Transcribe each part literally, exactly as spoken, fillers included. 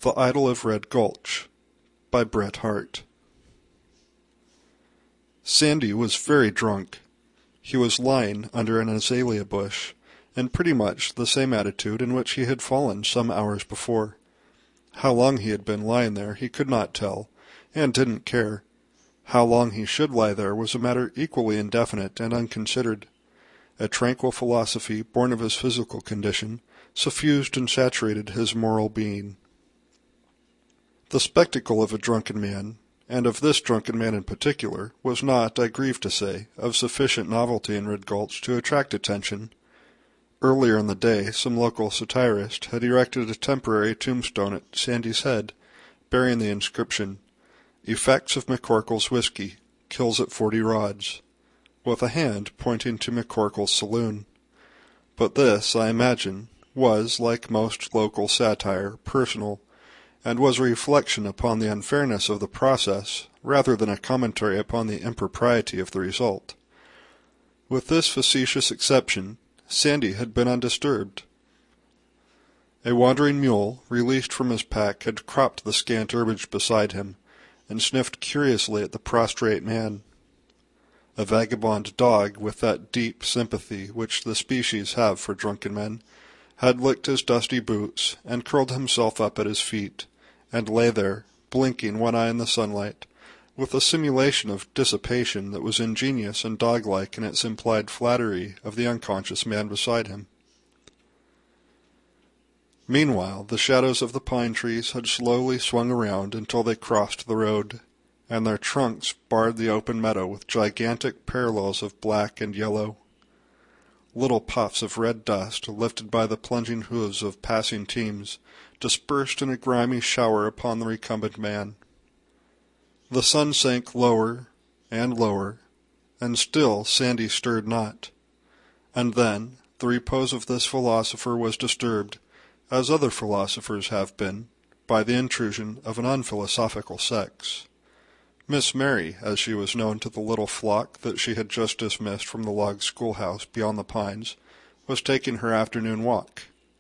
The Idol of Red Gulch by Bret Harte. Sandy was very drunk. He was lying under an azalea bush, in pretty much the same attitude in which he had fallen some hours before. How long he had been lying there he could not tell, and didn't care. How long he should lie there was a matter equally indefinite and unconsidered. A tranquil philosophy, born of his physical condition, suffused and saturated his moral being. The spectacle of a drunken man, and of this drunken man in particular, was not, I grieve to say, of sufficient novelty in Red Gulch to attract attention. Earlier in the day some local satirist had erected a temporary tombstone at Sandy's head, bearing the inscription, "Effects of McCorkle's Whiskey, kills at forty rods," with a hand pointing to McCorkle's saloon. But this, I imagine, was, like most local satire, personal, and was a reflection upon the unfairness of the process rather than a commentary upon the impropriety of the result. With this facetious exception, Sandy had been undisturbed. A wandering mule, released from his pack, had cropped the scant herbage beside him, and sniffed curiously at the prostrate man. A vagabond dog, with that deep sympathy which the species have for drunken men, had licked his dusty boots, and curled himself up at his feet, and lay there, blinking one eye in the sunlight, with a simulation of dissipation that was ingenious and dog-like in its implied flattery of the unconscious man beside him. Meanwhile the shadows of the pine-trees had slowly swung around until they crossed the road, and their trunks barred the open meadow with gigantic parallels of black and yellow. Little puffs of red dust, lifted by the plunging hoofs of passing teams, dispersed in a grimy shower upon the recumbent man. The sun sank lower and lower, and still Sandy stirred not. And then the repose of this philosopher was disturbed, as other philosophers have been, by the intrusion of an unphilosophical sex. Miss Mary, as she was known to the little flock that she had just dismissed from the log schoolhouse beyond the pines, was taking her afternoon walk.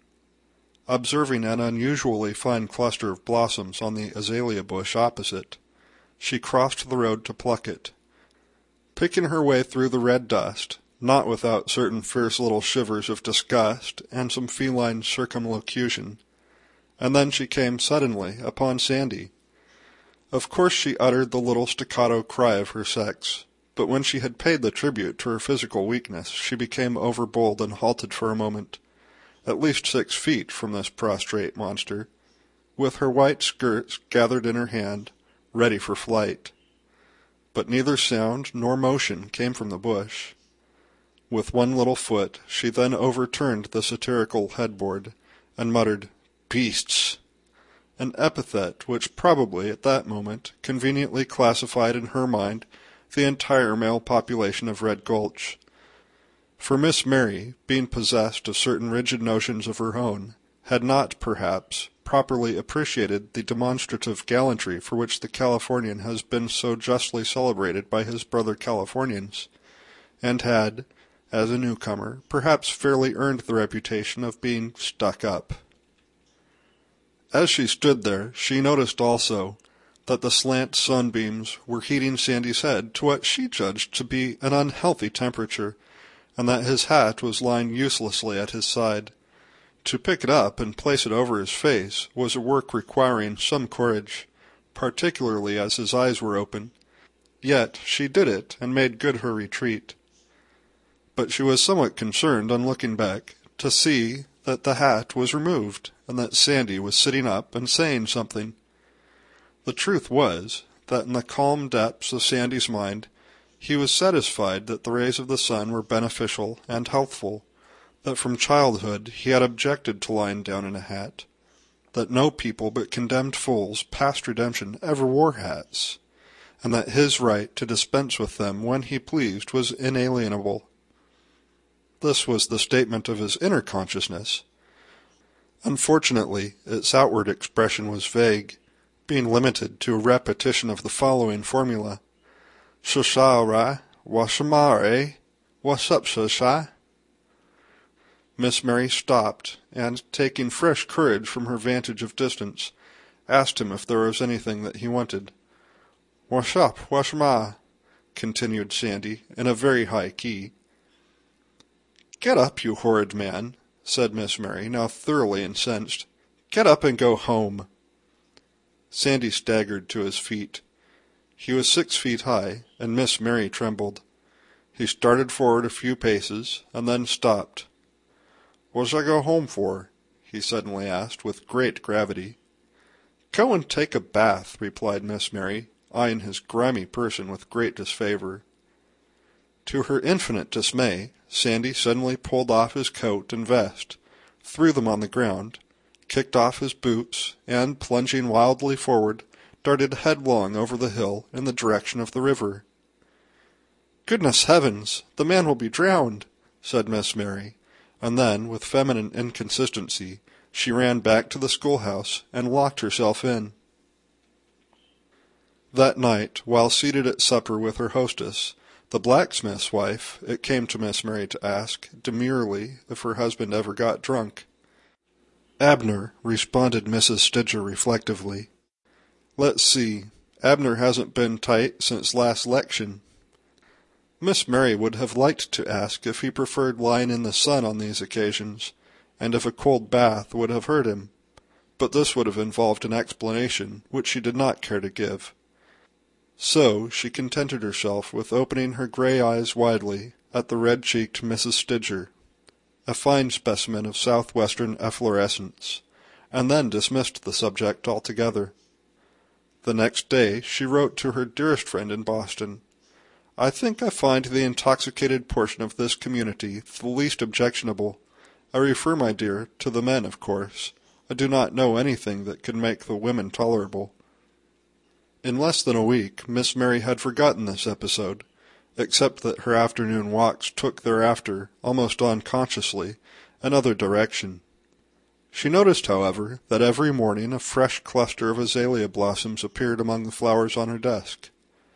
Observing an unusually fine cluster of blossoms on the azalea bush opposite, she crossed the road to pluck it. Picking her way through the red dust, not without certain fierce little shivers of disgust and some feline circumlocution, and then she came suddenly upon Sandy. Of course she uttered the little staccato cry of her sex, but when she had paid the tribute to her physical weakness, she became overbold and halted for a moment, at least six feet from this prostrate monster, with her white skirts gathered in her hand, ready for flight. But neither sound nor motion came from the bush. With one little foot she then overturned the satirical headboard, and muttered, "Beasts!" an epithet which probably at that moment conveniently classified in her mind the entire male population of Red Gulch. For Miss Mary, being possessed of certain rigid notions of her own, had not, perhaps, properly appreciated the demonstrative gallantry for which the Californian has been so justly celebrated by his brother Californians, and had, as a newcomer, perhaps fairly earned the reputation of being stuck up. As she stood there, she noticed also that the slant sunbeams were heating Sandy's head to what she judged to be an unhealthy temperature, and that his hat was lying uselessly at his side. To pick it up and place it over his face was a work requiring some courage, particularly as his eyes were open. Yet she did it, and made good her retreat. But she was somewhat concerned, on looking back, to see that the hat was removed, and that Sandy was sitting up and saying something. The truth was that in the calm depths of Sandy's mind he was satisfied that the rays of the sun were beneficial and healthful, that from childhood he had objected to lying down in a hat, that no people but condemned fools past redemption ever wore hats, and that his right to dispense with them when he pleased was inalienable. This was the statement of his inner consciousness. Unfortunately, its outward expression was vague, being limited to a repetition of the following formula: "Shashara, washamare, wasup shasha." Miss Mary stopped, and, taking fresh courage from her vantage of distance, asked him if there was anything that he wanted. "Wash up, wash ma," continued Sandy, in a very high key. "Get up, you horrid man," said Miss Mary, now thoroughly incensed. "Get up and go home." Sandy staggered to his feet. He was six feet high, and Miss Mary trembled. He started forward a few paces, and then stopped. "What's I go home for?" he suddenly asked, with great gravity. "Go and take a bath," replied Miss Mary, eyeing his grimy person with great disfavour. To her infinite dismay, Sandy suddenly pulled off his coat and vest, threw them on the ground, kicked off his boots, and, plunging wildly forward, darted headlong over the hill in the direction of the river. "Goodness heavens! The man will be drowned!" said Miss Mary, and then, with feminine inconsistency, she ran back to the schoolhouse and locked herself in. That night, while seated at supper with her hostess, the blacksmith's wife, it came to Miss Mary to ask, demurely, if her husband ever got drunk. "Abner," responded Missus Stidger reflectively. "Let's see. Abner hasn't been tight since last 'lection." Miss Mary would have liked to ask if he preferred lying in the sun on these occasions, and if a cold bath would have hurt him, but this would have involved an explanation which she did not care to give. So she contented herself with opening her grey eyes widely at the red-cheeked Missus Stidger, a fine specimen of southwestern efflorescence, and then dismissed the subject altogether. The next day she wrote to her dearest friend in Boston, "I think I find the intoxicated portion of this community the least objectionable. I refer, my dear, to the men, of course. I do not know anything that could make the women tolerable." In less than a week Miss Mary had forgotten this episode, except that her afternoon walks took thereafter, almost unconsciously, another direction. She noticed, however, that every morning a fresh cluster of azalea blossoms appeared among the flowers on her desk.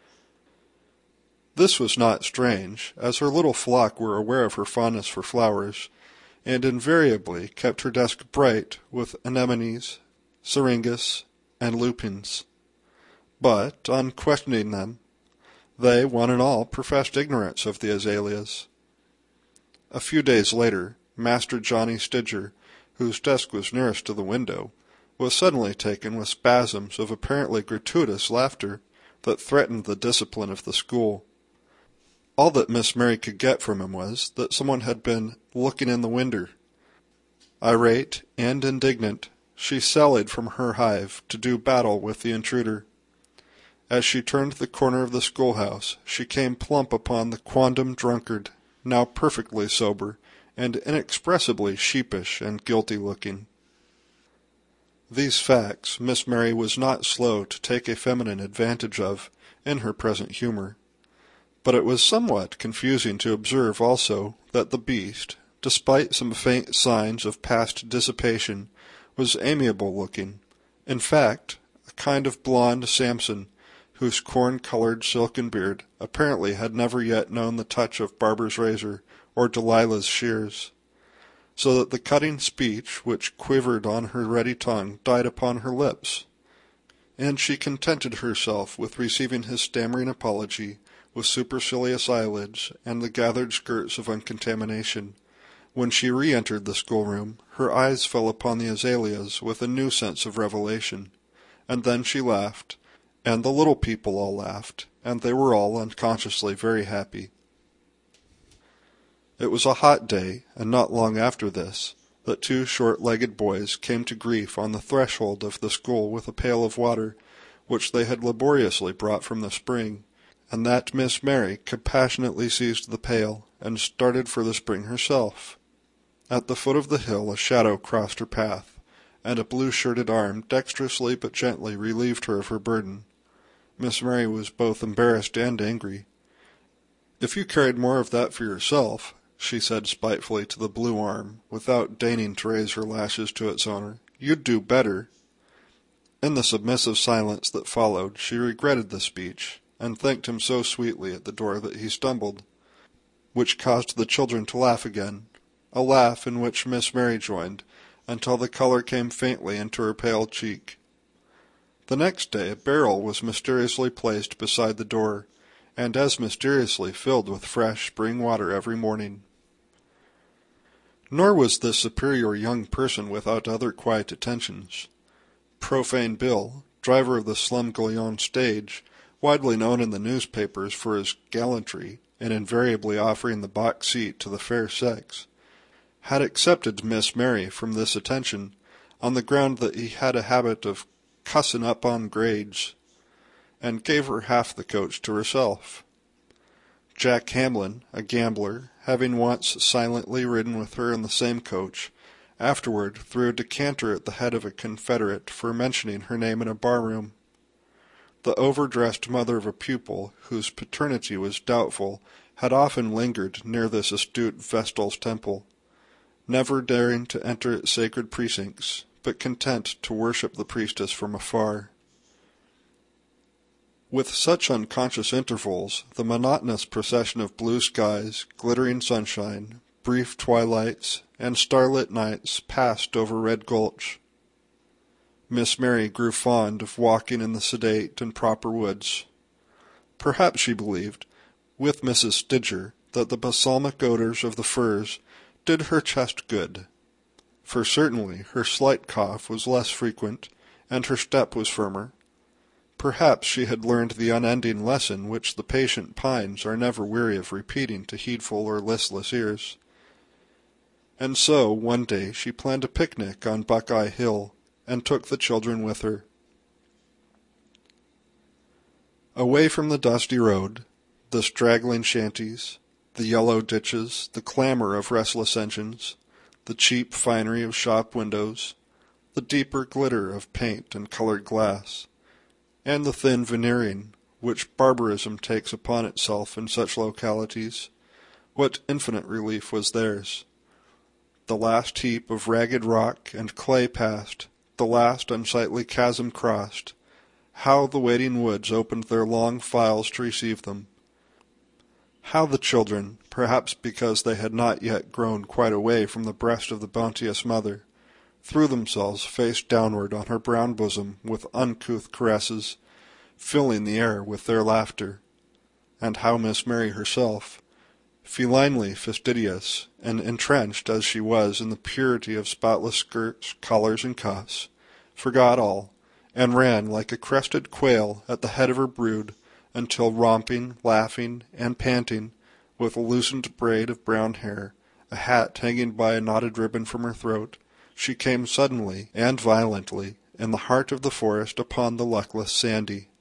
This was not strange, as her little flock were aware of her fondness for flowers, and invariably kept her desk bright with anemones, syringas, and lupins. But, on questioning them, they, one and all, professed ignorance of the azaleas. A few days later, Master Johnny Stidger, whose desk was nearest to the window, was suddenly taken with spasms of apparently gratuitous laughter that threatened the discipline of the school. All that Miss Mary could get from him was that someone had been looking in the window. Irate and indignant, she sallied from her hive to do battle with the intruder. As she turned the corner of the schoolhouse, she came plump upon the quondam drunkard, now perfectly sober, and inexpressibly sheepish and guilty-looking. These facts Miss Mary was not slow to take a feminine advantage of in her present humour, but it was somewhat confusing to observe also that the beast, despite some faint signs of past dissipation, was amiable-looking, in fact, a kind of blonde Samson, whose corn-coloured silken beard apparently had never yet known the touch of barber's razor or Delilah's shears, so that the cutting speech which quivered on her ready tongue died upon her lips, and she contented herself with receiving his stammering apology with supercilious eyelids and the gathered skirts of uncontamination. When she re-entered the schoolroom, her eyes fell upon the azaleas with a new sense of revelation, and then she laughed, and the little people all laughed, and they were all unconsciously very happy. It was a hot day, and not long after this, that two short-legged boys came to grief on the threshold of the school with a pail of water, which they had laboriously brought from the spring, and that Miss Mary compassionately seized the pail and started for the spring herself. At the foot of the hill a shadow crossed her path, and a blue-shirted arm dexterously but gently relieved her of her burden. Miss Mary was both embarrassed and angry. "If you carried more of that for yourself," she said spitefully to the blue arm, without deigning to raise her lashes to its owner, "you'd do better." In the submissive silence that followed she regretted the speech, and thanked him so sweetly at the door that he stumbled, which caused the children to laugh again, a laugh in which Miss Mary joined, until the colour came faintly into her pale cheek. The next day a barrel was mysteriously placed beside the door, and as mysteriously filled with fresh spring water every morning. Nor was this superior young person without other quiet attentions. Profane Bill, driver of the Slumgullion stage, widely known in the newspapers for his gallantry in invariably offering the box seat to the fair sex, had accepted Miss Mary from this attention on the ground that he had a habit of cussin' up on grades, and gave her half the coach to herself. Jack Hamlin, a gambler, having once silently ridden with her in the same coach, afterward threw a decanter at the head of a confederate for mentioning her name in a bar-room. The overdressed mother of a pupil, whose paternity was doubtful, had often lingered near this astute Vestal's temple, never daring to enter its sacred precincts, but content to worship the priestess from afar. With such unconscious intervals, the monotonous procession of blue skies, glittering sunshine, brief twilights, and starlit nights passed over Red Gulch. Miss Mary grew fond of walking in the sedate and proper woods. Perhaps she believed, with Missus Stidger, that the balsamic odors of the firs did her chest good, for certainly her slight cough was less frequent, and her step was firmer. Perhaps she had learned the unending lesson which the patient pines are never weary of repeating to heedful or listless ears. And so, one day, she planned a picnic on Buckeye Hill, and took the children with her. Away from the dusty road, the straggling shanties, the yellow ditches, the clamor of restless engines, the cheap finery of shop windows, the deeper glitter of paint and colored glass, and the thin veneering which barbarism takes upon itself in such localities, what infinite relief was theirs. The last heap of ragged rock and clay passed, the last unsightly chasm crossed, how the waiting woods opened their long files to receive them. How the children, perhaps because they had not yet grown quite away from the breast of the bounteous mother, threw themselves face downward on her brown bosom with uncouth caresses, filling the air with their laughter, and how Miss Mary herself, felinely fastidious, and entrenched as she was in the purity of spotless skirts, collars, and cuffs, forgot all, and ran like a crested quail at the head of her brood, until romping, laughing, and panting, with a loosened braid of brown hair, a hat hanging by a knotted ribbon from her throat, she came suddenly and violently in the heart of the forest upon the luckless Sandy.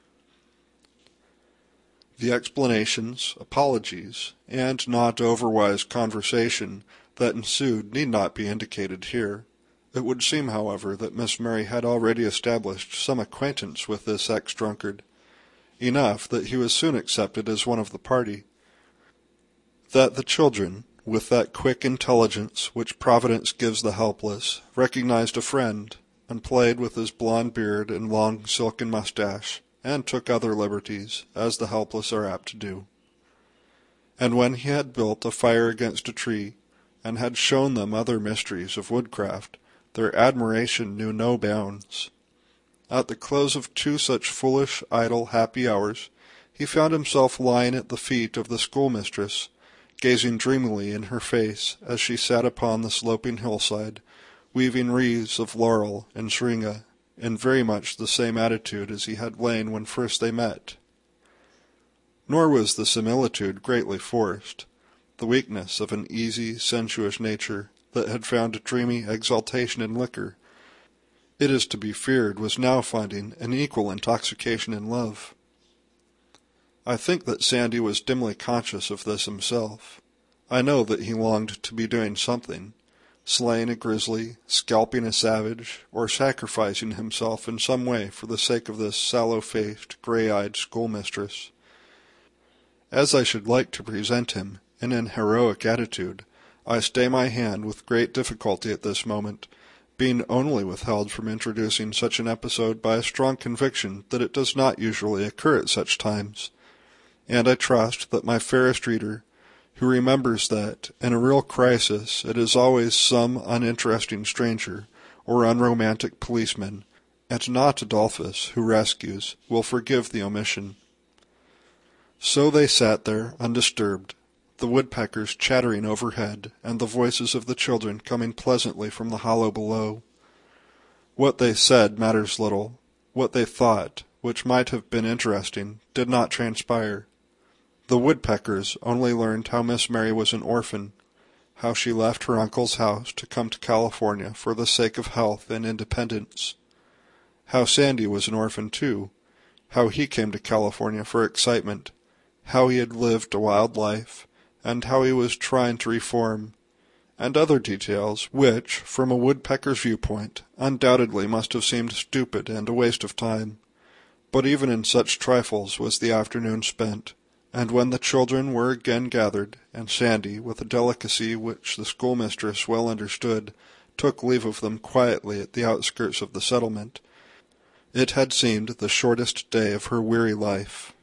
The explanations, apologies, and not overwise conversation that ensued need not be indicated here. It would seem, however, that Miss Mary had already established some acquaintance with this ex-drunkard, enough that he was soon accepted as one of the party, that the children, with that quick intelligence which Providence gives the helpless, recognized a friend, and played with his blond beard and long silken mustache, and took other liberties, as the helpless are apt to do. And when he had built a fire against a tree, and had shown them other mysteries of woodcraft, their admiration knew no bounds. At the close of two such foolish, idle, happy hours, he found himself lying at the feet of the schoolmistress, gazing dreamily in her face as she sat upon the sloping hillside, weaving wreaths of laurel and syringa, in very much the same attitude as he had lain when first they met. Nor was the similitude greatly forced, the weakness of an easy, sensuous nature that had found a dreamy exaltation in liquor, it is to be feared, was now finding an equal intoxication in love. I think that Sandy was dimly conscious of this himself. I know that he longed to be doing something, slaying a grizzly, scalping a savage, or sacrificing himself in some way for the sake of this sallow-faced, grey-eyed schoolmistress. As I should like to present him in an heroic attitude, I stay my hand with great difficulty at this moment, being only withheld from introducing such an episode by a strong conviction that it does not usually occur at such times, and I trust that my fairest reader, who remembers that, in a real crisis, it is always some uninteresting stranger, or unromantic policeman, and not Adolphus, who rescues, will forgive the omission. So they sat there, undisturbed, the woodpeckers chattering overhead, and the voices of the children coming pleasantly from the hollow below. What they said matters little. What they thought, which might have been interesting, did not transpire. The woodpeckers only learned how Miss Mary was an orphan, how she left her uncle's house to come to California for the sake of health and independence, how Sandy was an orphan too, how he came to California for excitement, how he had lived a wild life, and how he was trying to reform, and other details which, from a woodpecker's viewpoint, undoubtedly must have seemed stupid and a waste of time. But even in such trifles was the afternoon spent, and when the children were again gathered, and Sandy, with a delicacy which the schoolmistress well understood, took leave of them quietly at the outskirts of the settlement, it had seemed the shortest day of her weary life.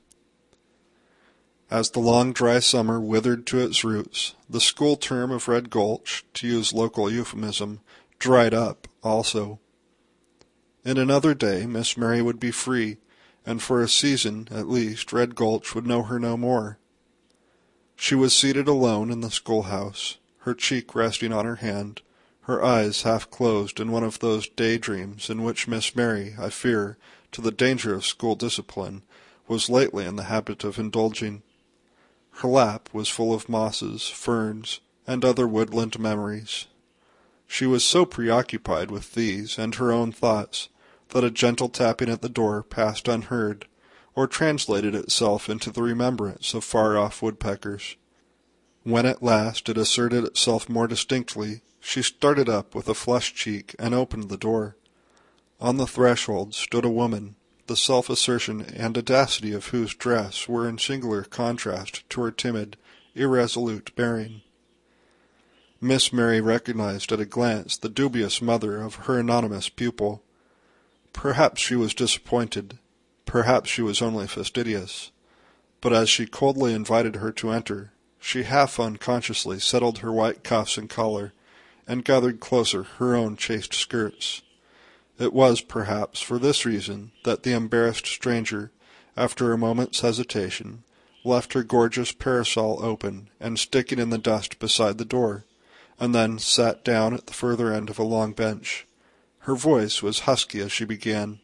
As the long dry summer withered to its roots, the school term of Red Gulch, to use local euphemism, dried up also. In another day Miss Mary would be free, and for a season, at least, Red Gulch would know her no more. She was seated alone in the schoolhouse, her cheek resting on her hand, her eyes half closed in one of those daydreams in which Miss Mary, I fear, to the danger of school discipline, was lately in the habit of indulging. Her lap was full of mosses, ferns, and other woodland memories. She was so preoccupied with these and her own thoughts that a gentle tapping at the door passed unheard, or translated itself into the remembrance of far-off woodpeckers. When at last it asserted itself more distinctly, she started up with a flushed cheek and opened the door. On the threshold stood a woman, the self-assertion and audacity of whose dress were in singular contrast to her timid, irresolute bearing. Miss Mary recognized at a glance the dubious mother of her anonymous pupil. Perhaps she was disappointed, perhaps she was only fastidious, but as she coldly invited her to enter, she half unconsciously settled her white cuffs and collar, and gathered closer her own chaste skirts. It was, perhaps, for this reason that the embarrassed stranger, after a moment's hesitation, left her gorgeous parasol open and sticking in the dust beside the door, and then sat down at the further end of a long bench. Her voice was husky as she began.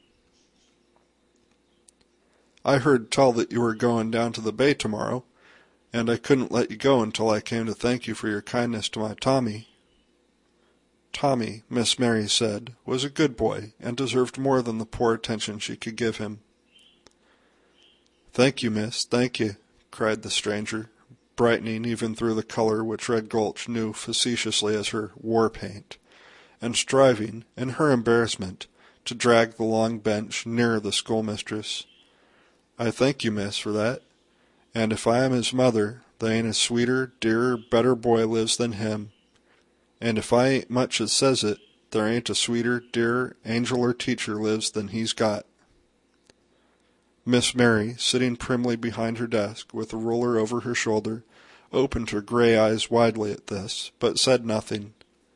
"I heard tell that you were going down to the bay tomorrow, and I couldn't let you go until I came to thank you for your kindness to my Tommy." Tommy, Miss Mary said, was a good boy, and deserved more than the poor attention she could give him. "Thank you, miss, thank you," cried the stranger, brightening even through the color which Red Gulch knew facetiously as her war-paint, and striving, in her embarrassment, to drag the long bench nearer the schoolmistress. "I thank you, miss, for that, and if I am his mother, there ain't a sweeter, dearer, better boy lives than him. And if I ain't much as says it, there ain't a sweeter, dearer angel or teacher lives than he's got." Miss Mary, sitting primly behind her desk, with a ruler over her shoulder, opened her grey eyes widely at this, but said nothing.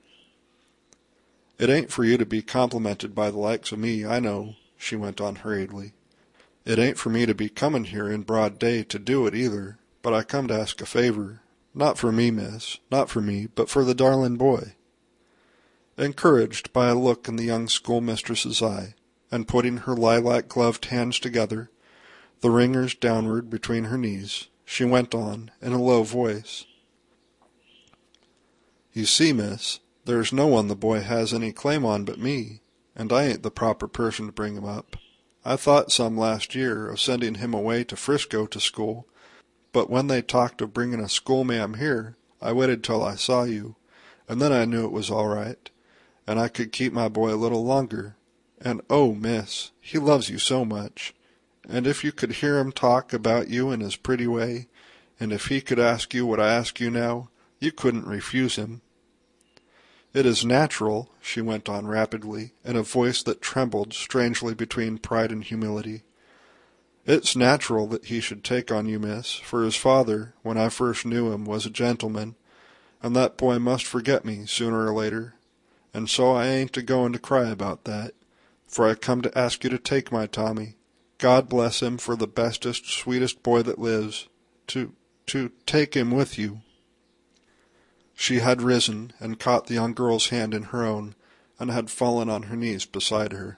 "It ain't for you to be complimented by the likes of me, I know," she went on hurriedly. "It ain't for me to be comin' here in broad day to do it either, but I come to ask a favour. Not for me, miss, not for me, but for the darlin' boy." Encouraged by a look in the young schoolmistress's eye, and putting her lilac-gloved hands together, the ringers downward between her knees, she went on, in a low voice. "You see, miss, there's no one the boy has any claim on but me, and I ain't the proper person to bring him up. I thought some last year of sending him away to Frisco to school, but when they talked of bringing a schoolma'am here, I waited till I saw you, and then I knew it was all right, and I could keep my boy a little longer. And oh, miss, he loves you so much, and if you could hear him talk about you in his pretty way, and if he could ask you what I ask you now, you couldn't refuse him. It is natural," she went on rapidly, in a voice that trembled strangely between pride and humility, "it's natural that he should take on you, miss, for his father, when I first knew him, was a gentleman, and that boy must forget me sooner or later, and so I ain't a-going to cry about that. for I come to ask you to take my Tommy. God bless him for the bestest, sweetest boy that lives. To, to take him with you." She had risen and caught the young girl's hand in her own, and had fallen on her knees beside her.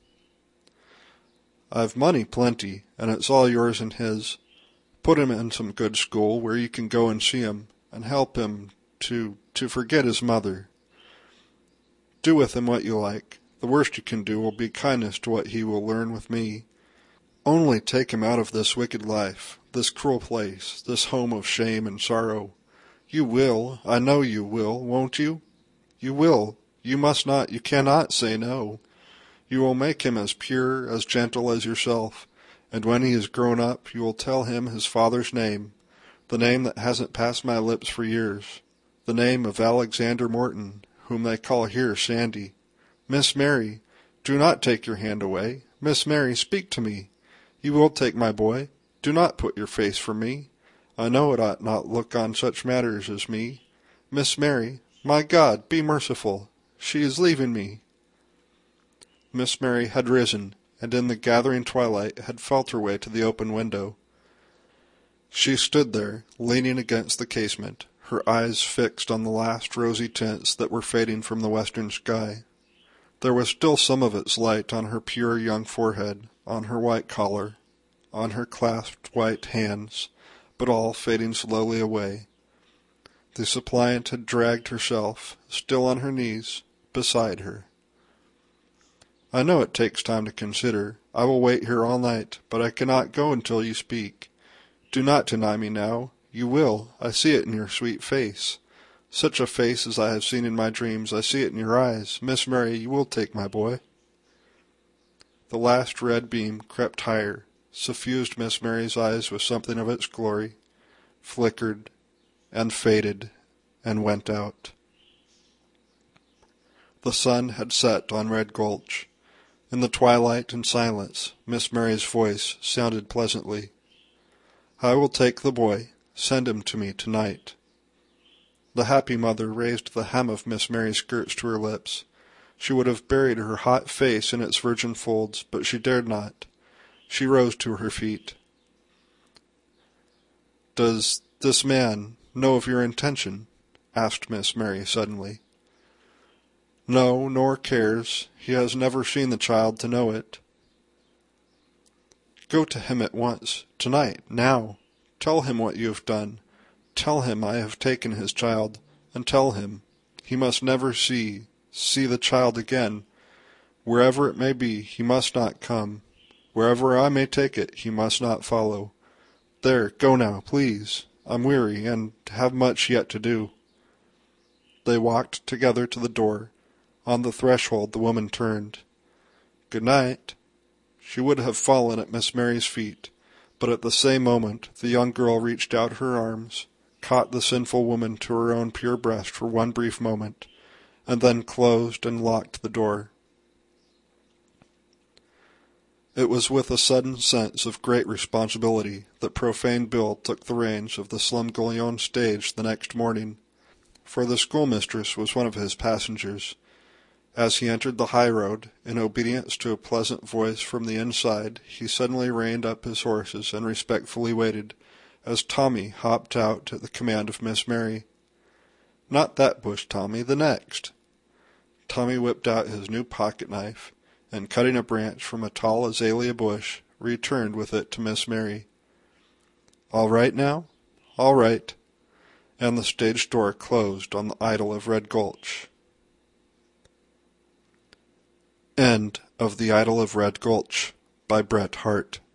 "I've money plenty, and it's all yours and his. Put him in some good school where you can go and see him, and help him to to forget his mother. Do with him what you like. The worst you can do will be kindness to what he will learn with me. Only take him out of this wicked life, this cruel place, this home of shame and sorrow. You will, I know you will, won't you? You will. You must not, you cannot say no. You will make him as pure, as gentle as yourself, and when he is grown up you will tell him his father's name, the name that hasn't passed my lips for years, the name of Alexander Morton, whom they call here Sandy. Miss Mary, do not take your hand away. Miss Mary, speak to me. You will take my boy. Do not put your face from me. I know it ought not look on such matters as me. Miss Mary, my God, be merciful. She is leaving me." Miss Mary had risen, and in the gathering twilight had felt her way to the open window. She stood there, leaning against the casement, her eyes fixed on the last rosy tints that were fading from the western sky. There was still some of its light on her pure young forehead, on her white collar, on her clasped white hands, but all fading slowly away. The suppliant had dragged herself, still on her knees, beside her. "I know it takes time to consider. I will wait here all night, but I cannot go until you speak. Do not deny me now. You will. I see it in your sweet face. Such a face as I have seen in my dreams, I see it in your eyes. Miss Mary, you will take my boy." The last red beam crept higher, suffused Miss Mary's eyes with something of its glory, flickered, and faded, and went out. The sun had set on Red Gulch. In the twilight and silence, Miss Mary's voice sounded pleasantly. "I will take the boy. Send him to me tonight." The happy mother raised the hem of Miss Mary's skirts to her lips. She would have buried her hot face in its virgin folds, but she dared not. She rose to her feet. "Does this man know of your intention?" asked Miss Mary suddenly. "No, nor cares. He has never seen the child to know it." "Go to him at once, tonight, now. Tell him what you have done. Tell him I have taken his child, and tell him he must never see, see the child again. Wherever it may be, he must not come. Wherever I may take it, he must not follow. There, go now, please. I'm weary, and have much yet to do." They walked together to the door. On the threshold the woman turned. "Good night." She would have fallen at Miss Mary's feet, but at the same moment the young girl reached out her arms, caught the sinful woman to her own pure breast for one brief moment, and then closed and locked the door. It was with a sudden sense of great responsibility that Profane Bill took the reins of the Slumgullion stage the next morning, for the schoolmistress was one of his passengers. As he entered the high road, in obedience to a pleasant voice from the inside, he suddenly reined up his horses and respectfully waited, as Tommy hopped out at the command of Miss Mary. "Not that bush, Tommy, the next." Tommy whipped out his new pocket-knife, and cutting a branch from a tall azalea bush, returned with it to Miss Mary. "All right now?" "All right." And the stage door closed on the Idyll of Red Gulch. End of The Idyll of Red Gulch by Bret Harte.